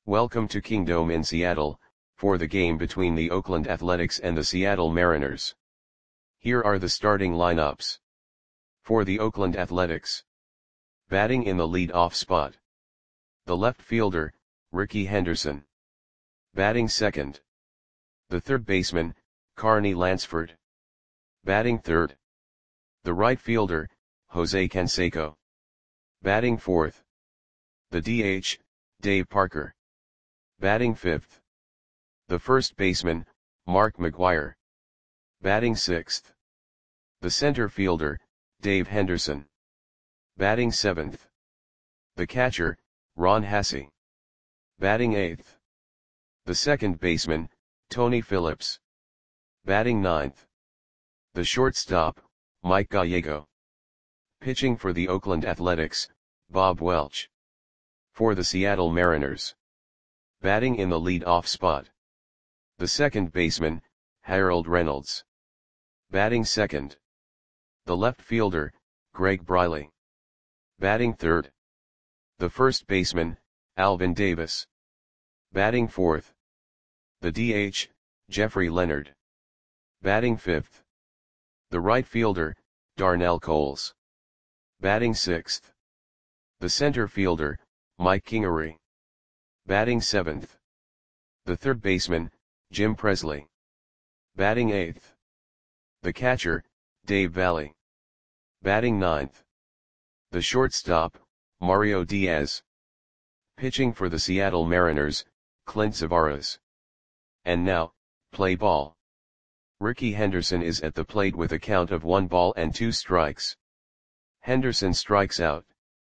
Welcome to Kingdome in Seattle, for the game between the Oakland Athletics and the Seattle Mariners. Here are the starting lineups. For the Oakland Athletics. Batting in the lead-off spot. The left fielder, Rickey Henderson. Batting second. The third baseman, Carney Lansford. Batting third. The right fielder, Jose Canseco. Batting fourth. The DH, Dave Parker. Batting fifth. The first baseman, Mark McGwire. Batting sixth. The center fielder, Dave Henderson. Batting seventh. The catcher, Ron Hassey. Batting eighth. The second baseman, Tony Phillips. Batting ninth. The shortstop, Mike Gallego. Pitching for the Oakland Athletics, Bob Welch. For the Seattle Mariners. Batting in the lead-off spot. The second baseman, Harold Reynolds. Batting second. The left fielder, Greg Briley. Batting third. The first baseman, Alvin Davis. Batting fourth. The DH, Jeffrey Leonard. Batting fifth. The right fielder, Darnell Coles. Batting sixth. The center fielder, Mike Kingery. Batting seventh. The third baseman, Jim Presley. Batting eighth. The catcher, Dave Valle. Batting ninth. The shortstop, Mario Diaz. Pitching for the Seattle Mariners, Clint Tavares. And now, play ball. Rickey Henderson is at the plate with a count of 1 ball and 2 strikes. Henderson strikes out.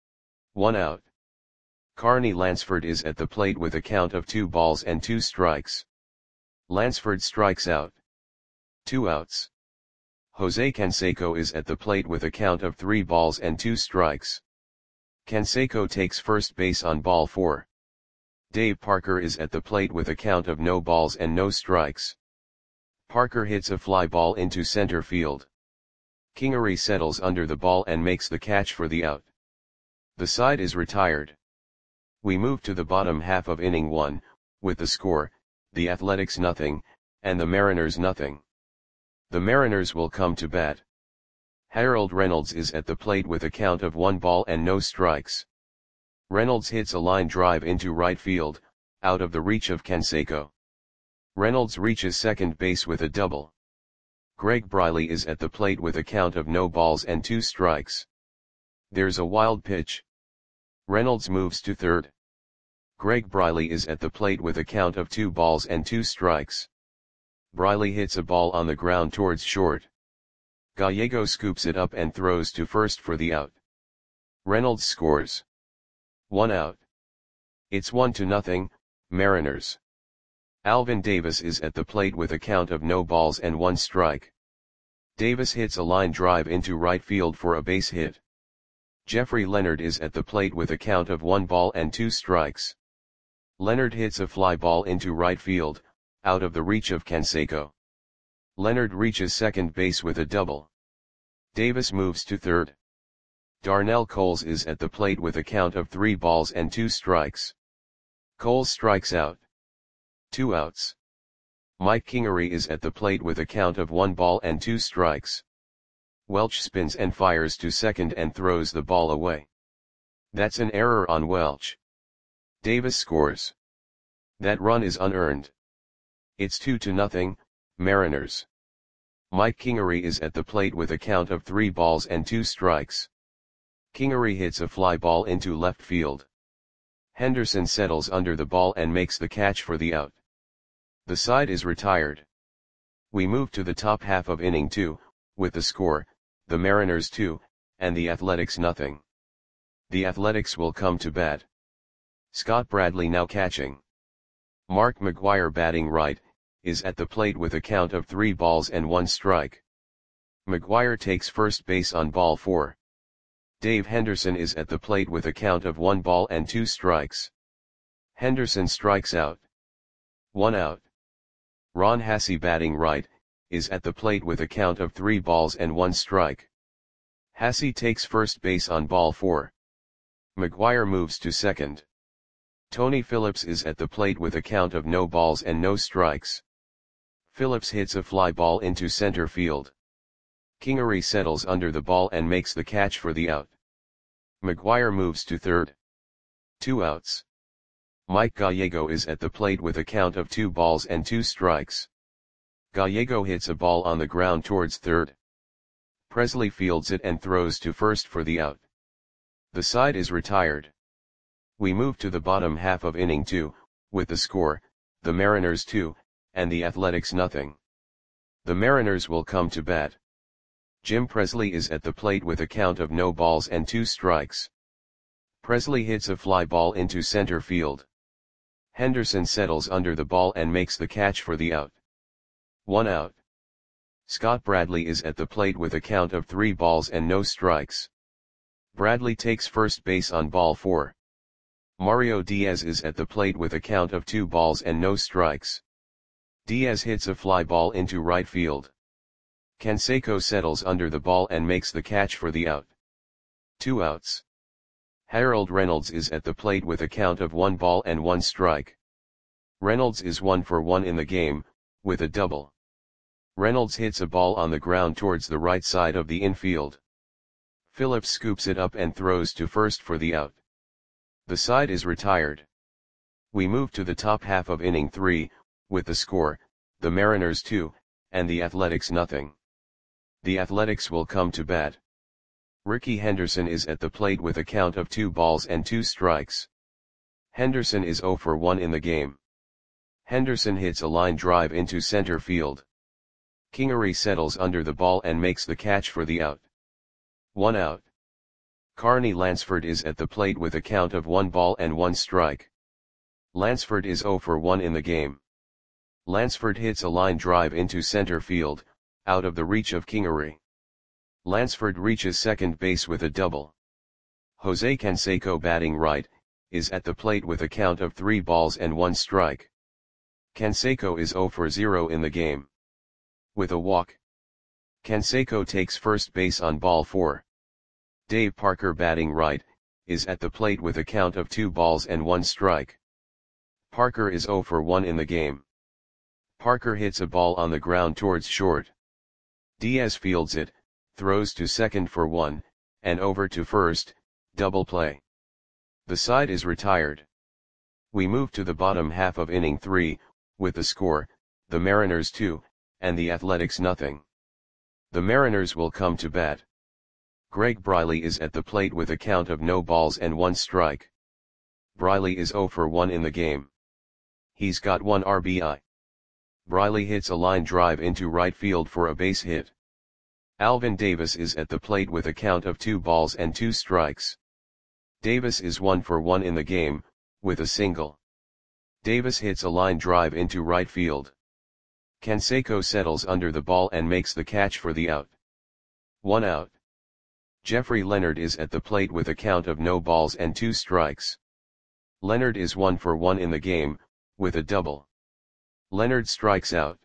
1 out. Carney Lansford is at the plate with a count of 2 balls and 2 strikes. Lansford strikes out. 2 outs. Jose Canseco is at the plate with a count of 3 balls and 2 strikes. Canseco takes first base on ball 4. Dave Parker is at the plate with a count of no balls and no strikes. Parker hits a fly ball into center field. Kingery settles under the ball and makes the catch for the out. The side is retired. We move to the bottom half of inning 1, with the score, the Athletics 0, and the Mariners 0. The Mariners will come to bat. Harold Reynolds is at the plate with a count of 1 ball and no strikes. Reynolds hits a line drive into right field, out of the reach of Canseco. Reynolds reaches second base with a double. Greg Briley is at the plate with a count of no balls and 2 strikes. There's a wild pitch. Reynolds moves to third. Greg Briley is at the plate with a count of 2 balls and 2 strikes. Briley hits a ball on the ground towards short. Gallego scoops it up and throws to first for the out. Reynolds scores. 1 out. It's 1-0, Mariners. Alvin Davis is at the plate with a count of no balls and 1 strike. Davis hits a line drive into right field for a base hit. Jeffrey Leonard is at the plate with a count of 1 ball and 2 strikes. Leonard hits a fly ball into right field, out of the reach of Canseco. Leonard reaches second base with a double. Davis moves to third. Darnell Coles is at the plate with a count of 3 balls and 2 strikes. Coles strikes out. 2 outs. Mike Kingery is at the plate with a count of 1 ball and 2 strikes. Welch spins and fires to second and throws the ball away. That's an error on Welch. Davis scores. That run is unearned. It's 2-0, Mariners. Mike Kingery is at the plate with a count of 3 balls and 2 strikes. Kingery hits a fly ball into left field. Henderson settles under the ball and makes the catch for the out. The side is retired. We move to the top half of inning 2, with the score, the Mariners 2, and the Athletics 0. The Athletics will come to bat. Scott Bradley now catching. Mark McGwire batting right, is at the plate with a count of 3 balls and 1 strike. McGwire takes first base on ball 4. Dave Henderson is at the plate with a count of 1 ball and 2 strikes. Henderson strikes out. 1 out. Ron Hassey batting right, is at the plate with a count of 3 balls and 1 strike. Hassey takes first base on ball 4. McGwire moves to second. Tony Phillips is at the plate with a count of no balls and no strikes. Phillips hits a fly ball into center field. Kingery settles under the ball and makes the catch for the out. McGuire moves to third. 2 outs. Mike Gallego is at the plate with a count of 2 balls and 2 strikes. Gallego hits a ball on the ground towards third. Presley fields it and throws to first for the out. The side is retired. We move to the bottom half of inning 2, with the score, the Mariners 2, and the Athletics nothing. The Mariners will come to bat. Jim Presley is at the plate with a count of no balls and 2 strikes. Presley hits a fly ball into center field. Henderson settles under the ball and makes the catch for the out. 1 out. Scott Bradley is at the plate with a count of 3 balls and no strikes. Bradley takes first base on ball 4. Mario Diaz is at the plate with a count of 2 balls and no strikes. Diaz hits a fly ball into right field. Canseco settles under the ball and makes the catch for the out. 2 outs. Harold Reynolds is at the plate with a count of 1 ball and 1 strike. Reynolds is 1 for 1 in the game, with a double. Reynolds hits a ball on the ground towards the right side of the infield. Phillips scoops it up and throws to first for the out. The side is retired. We move to the top half of inning 3, with the score, the Mariners 2, and the Athletics nothing. The Athletics will come to bat. Ricky Henderson is at the plate with a count of 2 balls and 2 strikes. Henderson is 0 for 1 in the game. Henderson hits a line drive into center field. Kingery settles under the ball and makes the catch for the out. 1 out. Carney Lansford is at the plate with a count of 1 ball and 1 strike. Lansford is 0 for 1 in the game. Lansford hits a line drive into center field, out of the reach of Kingery. Lansford reaches second base with a double. Jose Canseco, batting right, is at the plate with a count of 3 balls and 1 strike. Canseco is 0 for 0 in the game. With a walk. Canseco takes first base on ball 4. Dave Parker, batting right, is at the plate with a count of 2 balls and 1 strike. Parker is 0 for 1 in the game. Parker hits a ball on the ground towards short. Diaz fields it, throws to second for 1, and over to first, double play. The side is retired. We move to the bottom half of inning 3, with the score, the Mariners 2, and the Athletics nothing. The Mariners will come to bat. Greg Briley is at the plate with a count of no balls and 1 strike. Briley is 0 for 1 in the game. He's got 1 RBI. Briley hits a line drive into right field for a base hit. Alvin Davis is at the plate with a count of 2 balls and 2 strikes. Davis is 1 for 1 in the game, with a single. Davis hits a line drive into right field. Canseco settles under the ball and makes the catch for the out. 1 out. Jeffrey Leonard is at the plate with a count of no balls and 2 strikes. Leonard is 1 for 1 in the game, with a double. Leonard strikes out.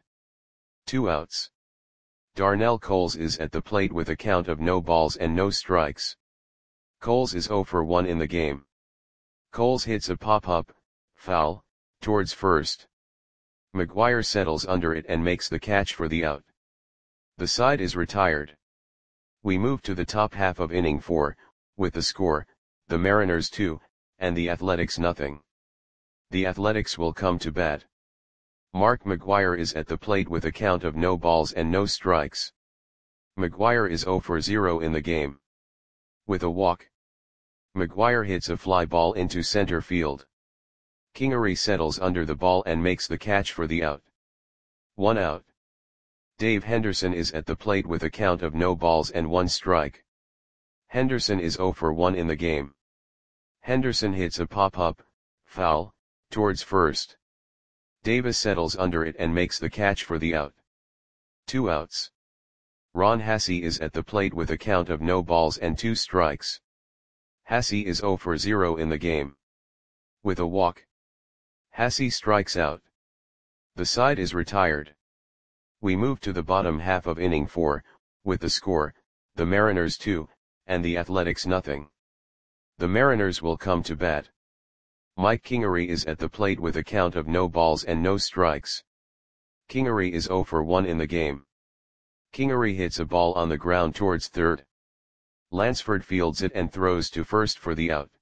2 outs. Darnell Coles is at the plate with a count of no balls and no strikes. Coles is 0 for 1 in the game. Coles hits a pop-up, foul, towards first. McGuire settles under it and makes the catch for the out. The side is retired. We move to the top half of inning 4, with the score, the Mariners 2, and the Athletics nothing. The Athletics will come to bat. Mark McGuire is at the plate with a count of no balls and no strikes. McGuire is 0 for 0 in the game. With a walk. McGuire hits a fly ball into center field. Kingery settles under the ball and makes the catch for the out. 1 out. Dave Henderson is at the plate with a count of no balls and 1 strike. Henderson is 0 for 1 in the game. Henderson hits a pop-up, foul, towards first. Davis settles under it and makes the catch for the out. 2 outs. Ron Hassey is at the plate with a count of no balls and 2 strikes. Hassey is 0 for 0 in the game. With a walk. Hassey strikes out. The side is retired. We move to the bottom half of inning 4, with the score, the Mariners 2, and the Athletics nothing. The Mariners will come to bat. Mike Kingery is at the plate with a count of no balls and no strikes. Kingery is 0 for 1 in the game. Kingery hits a ball on the ground towards third. Lansford fields it and throws to first for the out.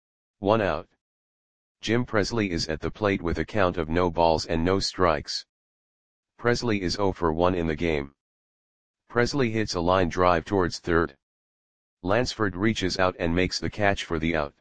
1 out. Jim Presley is at the plate with a count of no balls and no strikes. Presley is 0 for 1 in the game. Presley hits a line drive towards third. Lansford reaches out and makes the catch for the out.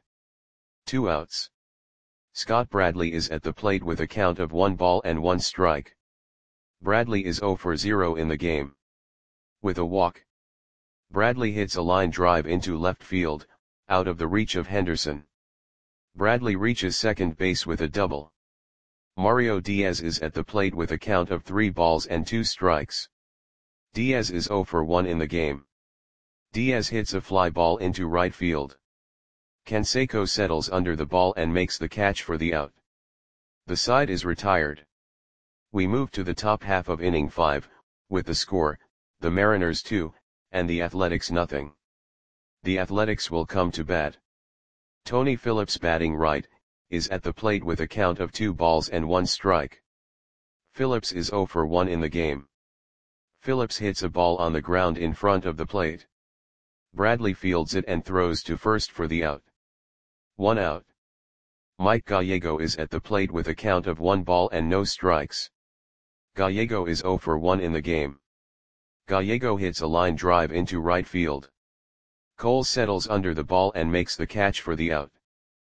2 outs. Scott Bradley is at the plate with a count of 1 ball and 1 strike. Bradley is 0 for 0 in the game. With a walk, Bradley hits a line drive into left field, out of the reach of Henderson. Bradley reaches second base with a double. Mario Diaz is at the plate with a count of 3 balls and 2 strikes. Diaz is 0 for 1 in the game. Diaz hits a fly ball into right field. Canseco settles under the ball and makes the catch for the out. The side is retired. We move to the top half of inning 5, with the score, the Mariners 2, and the Athletics nothing. The Athletics will come to bat. Tony Phillips, batting right, is at the plate with a count of 2 balls and 1 strike. Phillips is 0 for 1 in the game. Phillips hits a ball on the ground in front of the plate. Bradley fields it and throws to first for the out. 1 out. Mike Gallego is at the plate with a count of 1 ball and no strikes. Gallego is 0 for 1 in the game. Gallego hits a line drive into right field. Cole settles under the ball and makes the catch for the out.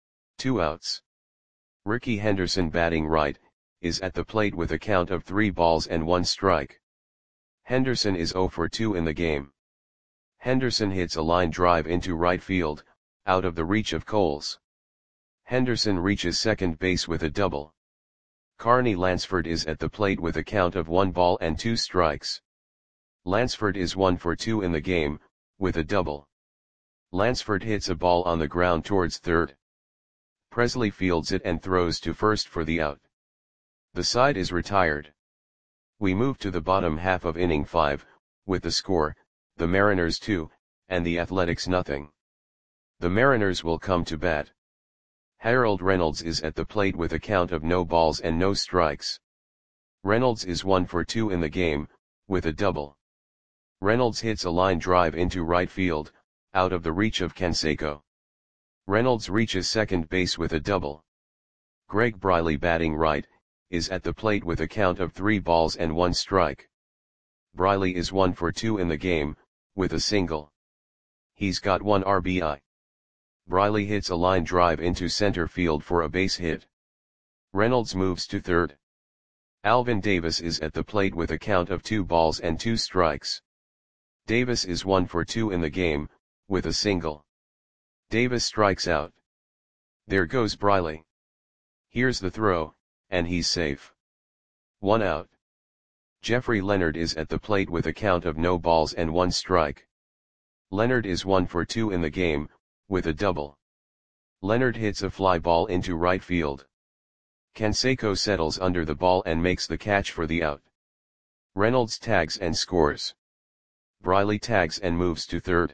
2 outs. Ricky Henderson, batting right, is at the plate with a count of 3 balls and 1 strike. Henderson is 0 for 2 in the game. Henderson hits a line drive into right field, out of the reach of Coles. Henderson reaches second base with a double. Carney Lansford is at the plate with a count of 1 ball and 2 strikes. Lansford is 1 for 2 in the game, with a double. Lansford hits a ball on the ground towards third. Presley fields it and throws to first for the out. The side is retired. We move to the bottom half of inning 5, with the score, the Mariners 2, and the Athletics nothing. The Mariners will come to bat. Harold Reynolds is at the plate with a count of no balls and no strikes. Reynolds is 1 for 2 in the game, with a double. Reynolds hits a line drive into right field, out of the reach of Canseco. Reynolds reaches second base with a double. Greg Briley, batting right, is at the plate with a count of 3 balls and 1 strike. Briley is 1 for 2 in the game, with a single. He's got 1 RBI. Briley hits a line drive into center field for a base hit. Reynolds moves to third. Alvin Davis is at the plate with a count of 2 balls and 2 strikes. Davis is 1 for 2 in the game, with a single. Davis strikes out. There goes Briley. Here's the throw, and he's safe. 1 out. Jeffrey Leonard is at the plate with a count of no balls and 1 strike. Leonard is 1 for 2 in the game, with a double. Leonard hits a fly ball into right field. Canseco settles under the ball and makes the catch for the out. Reynolds tags and scores. Briley tags and moves to third.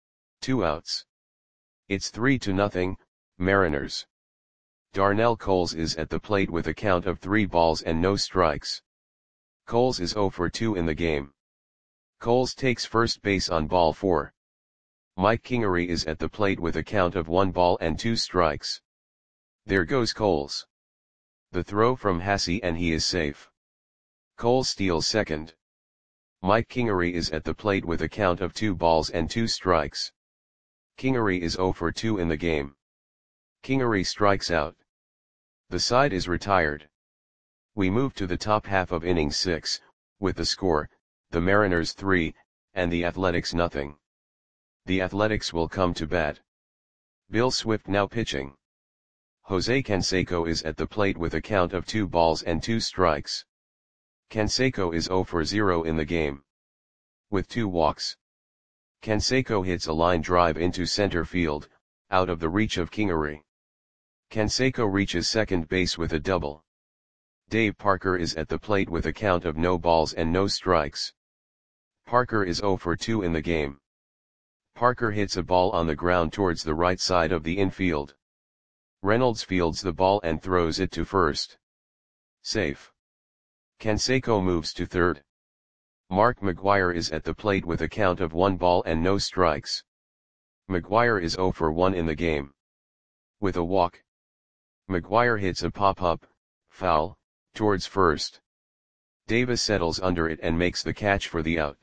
2 outs. It's 3-0, Mariners. Darnell Coles is at the plate with a count of 3 balls and no strikes. Coles is 0 for 2 in the game. Coles takes first base on ball 4. Mike Kingery is at the plate with a count of 1 ball and 2 strikes. There goes Coles. The throw from Hassey and he is safe. Coles steals second. Mike Kingery is at the plate with a count of 2 balls and 2 strikes. Kingery is 0 for 2 in the game. Kingery strikes out. The side is retired. We move to the top half of inning 6, with the score, the Mariners 3, and the Athletics nothing. The Athletics will come to bat. Bill Swift now pitching. Jose Canseco is at the plate with a count of 2 balls and 2 strikes. Canseco is 0 for 0 in the game. With 2 walks. Canseco hits a line drive into center field, out of the reach of Kingery. Canseco reaches second base with a double. Dave Parker is at the plate with a count of no balls and no strikes. Parker is 0 for 2 in the game. Parker hits a ball on the ground towards the right side of the infield. Reynolds fields the ball and throws it to first. Safe. Canseco moves to third. Mark McGwire is at the plate with a count of 1 ball and no strikes. McGwire is 0 for 1 in the game. With a walk, McGwire hits a pop-up, foul, towards first. Davis settles under it and makes the catch for the out.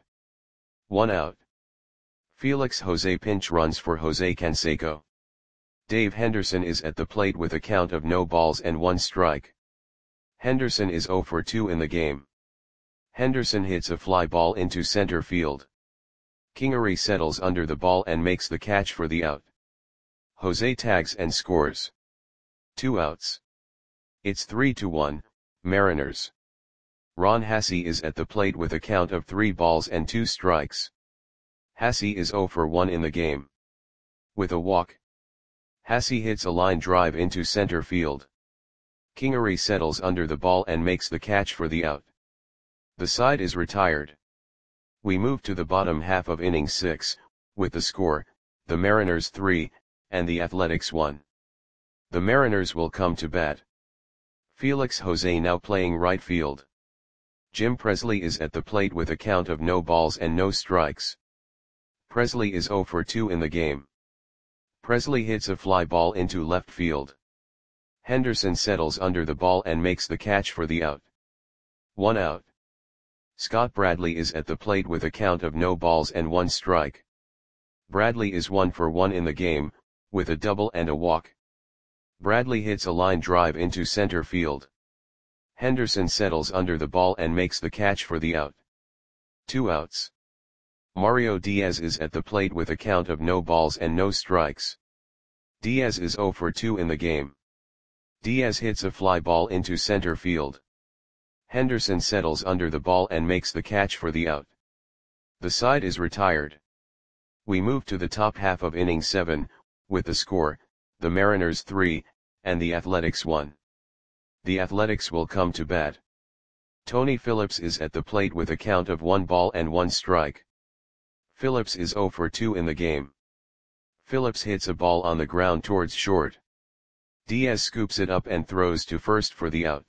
1 out. Felix Jose pinch runs for Jose Canseco. Dave Henderson is at the plate with a count of no balls and 1 strike. Henderson is 0 for 2 in the game. Henderson hits a fly ball into center field. Kingery settles under the ball and makes the catch for the out. Jose tags and scores. 2 outs. It's 3-1, Mariners. Ron Hassey is at the plate with a count of 3 balls and 2 strikes. Hassey is 0 for 1 in the game. With a walk, Hassey hits a line drive into center field. Kingery settles under the ball and makes the catch for the out. The side is retired. We move to the bottom half of inning 6, with the score, the Mariners 3, and the Athletics 1. The Mariners will come to bat. Felix Jose now playing right field. Jim Presley is at the plate with a count of no balls and no strikes. Presley is 0 for 2 in the game. Presley hits a fly ball into left field. Henderson settles under the ball and makes the catch for the out. 1 out. Scott Bradley is at the plate with a count of no balls and 1 strike. Bradley is 1 for 1 in the game, with a double and a walk. Bradley hits a line drive into center field. Henderson settles under the ball and makes the catch for the out. 2 outs. Mario Diaz is at the plate with a count of no balls and no strikes. Diaz is 0 for 2 in the game. Diaz hits a fly ball into center field. Henderson settles under the ball and makes the catch for the out. The side is retired. We move to the top half of inning 7, with the score, the Mariners 3, and the Athletics 1. The Athletics will come to bat. Tony Phillips is at the plate with a count of 1 ball and 1 strike. Phillips is 0 for 2 in the game. Phillips hits a ball on the ground towards short. Diaz scoops it up and throws to first for the out.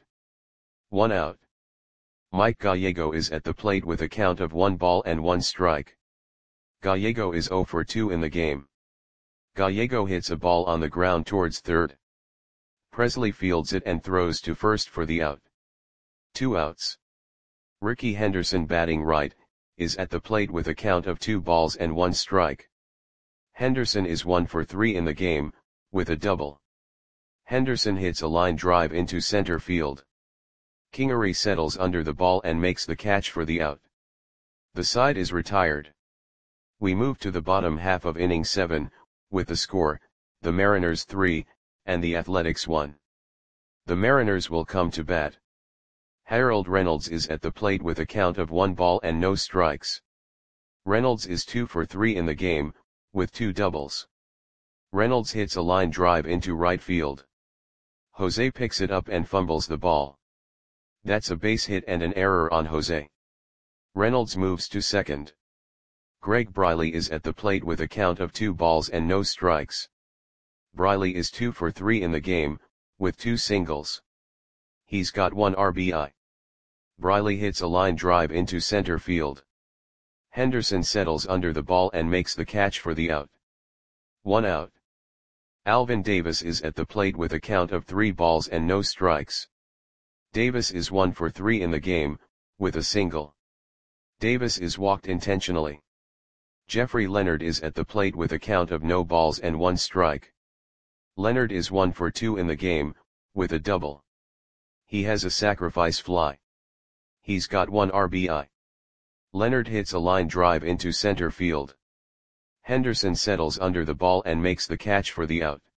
1 out. Mike Gallego is at the plate with a count of 1 ball and 1 strike. Gallego is 0 for 2 in the game. Gallego hits a ball on the ground towards third. Presley fields it and throws to first for the out. 2 outs. Ricky Henderson, batting right, is at the plate with a count of 2 balls and 1 strike. Henderson is 1 for 3 in the game, with a double. Henderson hits a line drive into center field. Kingery settles under the ball and makes the catch for the out. The side is retired. We move to the bottom half of inning 7, with the score, the Mariners 3, and the Athletics 1. The Mariners will come to bat. Harold Reynolds is at the plate with a count of 1 ball and no strikes. Reynolds is 2 for 3 in the game, with 2 doubles. Reynolds hits a line drive into right field. Jose picks it up and fumbles the ball. That's a base hit and an error on Jose. Reynolds moves to second. Greg Briley is at the plate with a count of 2 balls and no strikes. Briley is 2 for 3 in the game, with 2 singles. He's got 1 RBI. Briley hits a line drive into center field. Henderson settles under the ball and makes the catch for the out. 1 out. Alvin Davis is at the plate with a count of 3 balls and no strikes. Davis is 1 for 3 in the game, with a single. Davis is walked intentionally. Jeffrey Leonard is at the plate with a count of no balls and 1 strike. Leonard is 1 for 2 in the game, with a double. He has a sacrifice fly. He's got 1 RBI. Leonard hits a line drive into center field. Henderson settles under the ball and makes the catch for the out.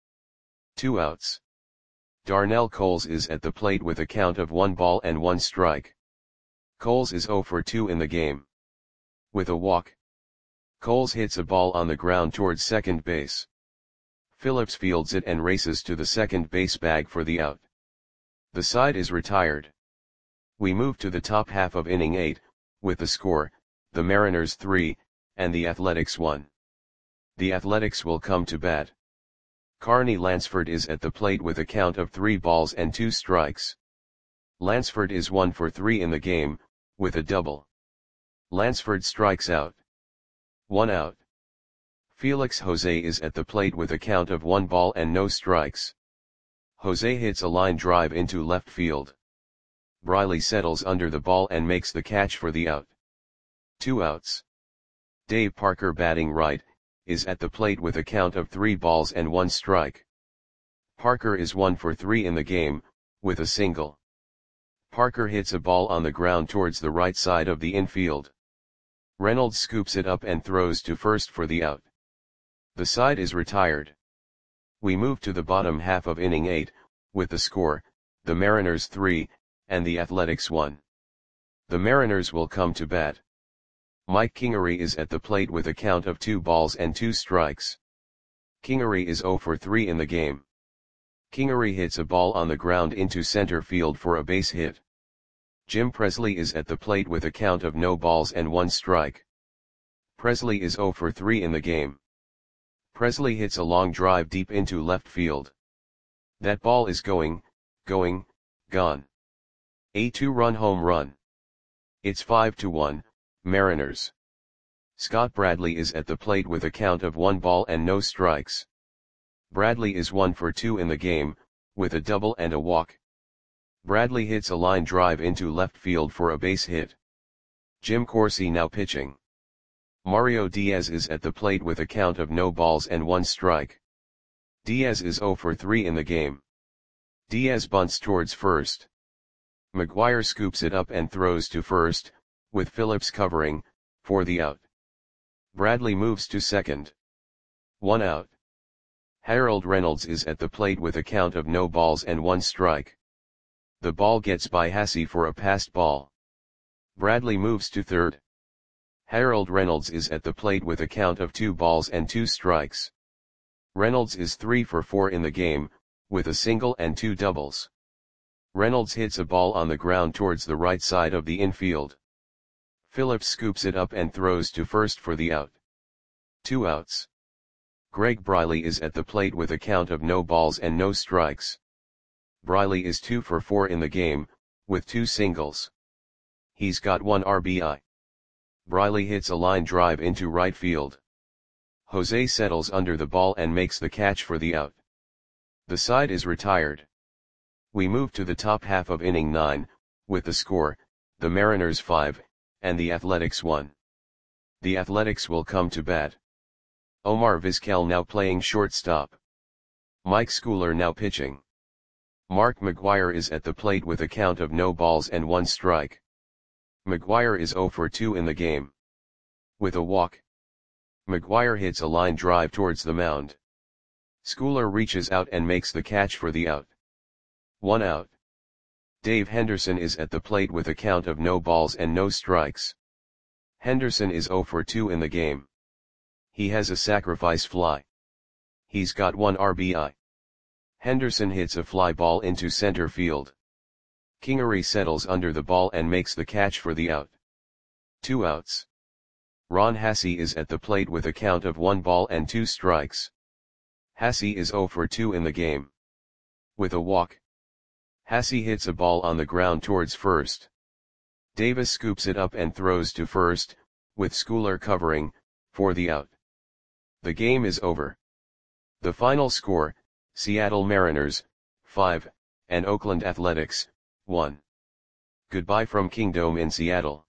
2 outs. Darnell Coles is at the plate with a count of 1 ball and 1 strike. Coles is 0 for 2 in the game. With a walk, Coles hits a ball on the ground towards second base. Phillips fields it and races to the second base bag for the out. The side is retired. We move to the top half of inning 8, with the score, the Mariners 3, and the Athletics 1. The Athletics will come to bat. Carney Lansford is at the plate with a count of 3 balls and 2 strikes. Lansford is 1 for 3 in the game, with a double. Lansford strikes out. 1 out. Felix Jose is at the plate with a count of 1 ball and no strikes. Jose hits a line drive into left field. Briley settles under the ball and makes the catch for the out. 2 outs. Dave Parker, batting right, is at the plate with a count of 3 balls and 1 strike. Parker is 1 for 3 in the game, with a single. Parker hits a ball on the ground towards the right side of the infield. Reynolds scoops it up and throws to first for the out. The side is retired. We move to the bottom half of inning 8, with the score, the Mariners 3, and the Athletics 1. The Mariners will come to bat. Mike Kingery is at the plate with a count of 2 balls and 2 strikes. Kingery is 0 for 3 in the game. Kingery hits a ball on the ground into center field for a base hit. Jim Presley is at the plate with a count of no balls and 1 strike. Presley is 0 for 3 in the game. Presley hits a long drive deep into left field. That ball is gone. A 2-run home run. It's 5-1, Mariners. Scott Bradley is at the plate with a count of 1 ball and no strikes. Bradley is 1 for 2 in the game, with a double and a walk. Bradley hits a line drive into left field for a base hit. Jim Corsi now pitching. Mario Diaz is at the plate with a count of no balls and 1 strike. Diaz is 0 for 3 in the game. Diaz bunts towards first. McGuire scoops it up and throws to first, with Phillips covering, for the out. Bradley moves to second. 1 out. Harold Reynolds is at the plate with a count of no balls and 1 strike. The ball gets by Hasse for a passed ball. Bradley moves to third. Harold Reynolds is at the plate with a count of 2 balls and 2 strikes. Reynolds is 3 for 4 in the game, with a single and 2 doubles. Reynolds hits a ball on the ground towards the right side of the infield. Phillips scoops it up and throws to first for the out. 2 outs. Greg Briley is at the plate with a count of no balls and no strikes. Briley is 2 for 4 in the game, with 2 singles. He's got 1 RBI. Briley hits a line drive into right field. Jose settles under the ball and makes the catch for the out. The side is retired. We move to the top half of inning 9, with the score, the Mariners 5, and the Athletics 1. The Athletics will come to bat. Omar Vizquel now playing shortstop. Mike Schooler now pitching. Mark McGuire is at the plate with a count of no balls and 1 strike. McGuire is 0 for 2 in the game. With a walk. McGuire hits a line drive towards the mound. Schooler reaches out and makes the catch for the out. 1 out. Dave Henderson is at the plate with a count of no balls and no strikes. Henderson is 0 for 2 in the game. He has a sacrifice fly. He's got 1 RBI. Henderson hits a fly ball into center field. Kingery settles under the ball and makes the catch for the out. 2 outs. Ron Hasse is at the plate with a count of 1 ball and 2 strikes. Hasse is 0 for 2 in the game. With a walk. Hasse hits a ball on the ground towards first. Davis scoops it up and throws to first, with Schooler covering, for the out. The game is over. The final score, Seattle Mariners, 5, and Oakland Athletics, 1. Goodbye from Kingdome in Seattle.